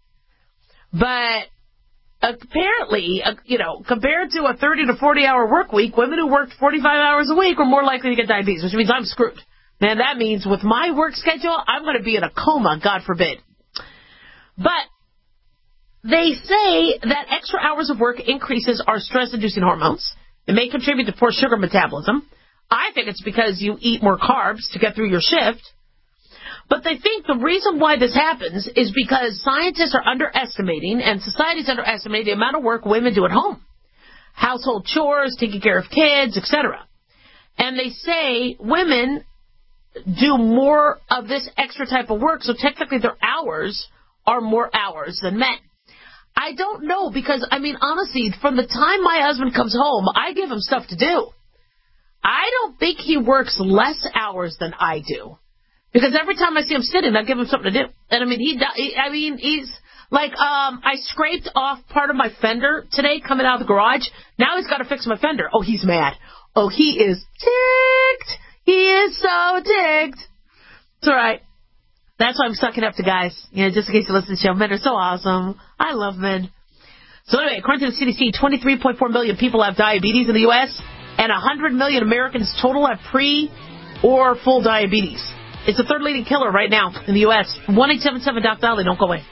But apparently, uh, you know, compared to a thirty to forty hour work week, women who worked forty-five hours a week were more likely to get diabetes, which means I'm screwed. Man, that means with my work schedule, I'm going to be in a coma, God forbid. But they say that extra hours of work increases our stress-inducing hormones. It may contribute to poor sugar metabolism. I think it's because you eat more carbs to get through your shift. But they think the reason why this happens is because scientists are underestimating and society's underestimating the amount of work women do at home. Household chores, taking care of kids, et cetera. And they say women do more of this extra type of work, so technically their hours are more hours than men. I don't know, because, I mean, honestly, from the time my husband comes home, I give him stuff to do. I don't think he works less hours than I do. Because every time I see him sitting, I give him something to do. And, I mean, he, he I mean, he's, like, um, I scraped off part of my fender today coming out of the garage. Now he's got to fix my fender. Oh, he's mad. Oh, he is ticked. He is so ticked. It's all right. That's why I'm sucking up to guys. You know, just in case you listen to the show. Men are so awesome. I love men. So anyway, according to the C D C, twenty-three point four million people have diabetes in the U S, and one hundred million Americans total have pre or full diabetes. It's the third leading killer right now in the U S. one eight seven seven D O C D A L I. Don't go away.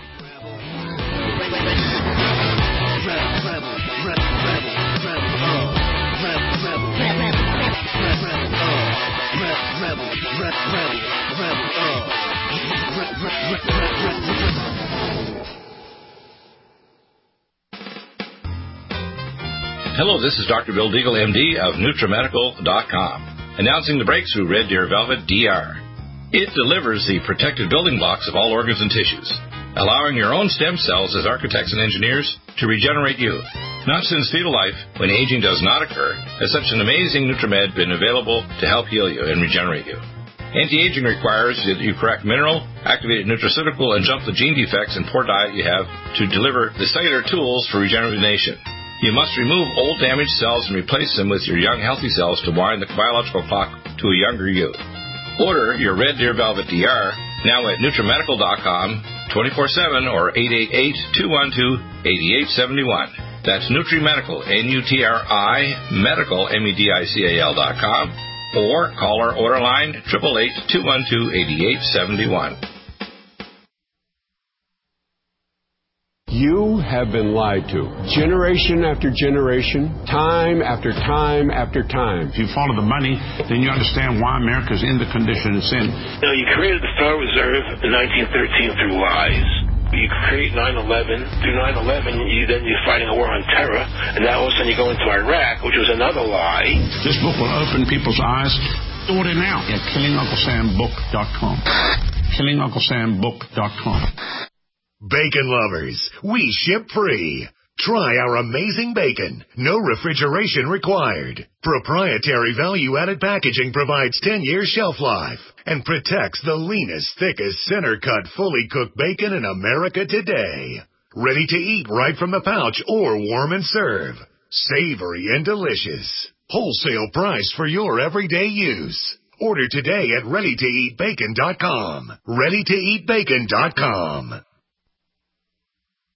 Hello, this is Doctor Bill Deagle, M D of NutriMedical dot com, announcing the breakthrough Red Deer Velvet D R. It delivers the protective building blocks of all organs and tissues, allowing your own stem cells as architects and engineers to regenerate youth. Not since fetal life, when aging does not occur, has such an amazing NutriMed been available to help heal you and regenerate you. Anti-aging requires that you correct mineral, activated nutraceutical, and jump the gene defects and poor diet you have to deliver the cellular tools for regeneration. You must remove old damaged cells and replace them with your young healthy cells to wind the biological clock to a younger you. Order your Red Deer Velvet D R now at NutriMedical dot com, twenty-four seven or eight eight eight, two one two, eight eight seven one. That's NutriMedical, N U T R I, Medical, M E D I C A L dot com, or call our order line, eight eight eight, two one two, eight eight seven one. You have been lied to. Generation after generation, time after time after time. If you follow the money, then you understand why America's in the condition it's in. You know, you created the Federal Reserve in nineteen thirteen through lies. You create nine eleven. Through nine eleven, you, then you're fighting a war on terror. And now all of a sudden you go into Iraq, which was another lie. This book will open people's eyes. Order now at killing uncle sam book dot com. killing uncle sam book dot com. Bacon lovers, we ship free. Try our amazing bacon. No refrigeration required. Proprietary value-added packaging provides ten years shelf life and protects the leanest, thickest, center-cut, fully cooked bacon in America today. Ready to eat right from the pouch or warm and serve. Savory and delicious. Wholesale price for your everyday use. Order today at ready to eat bacon dot com. ready to eat bacon dot com.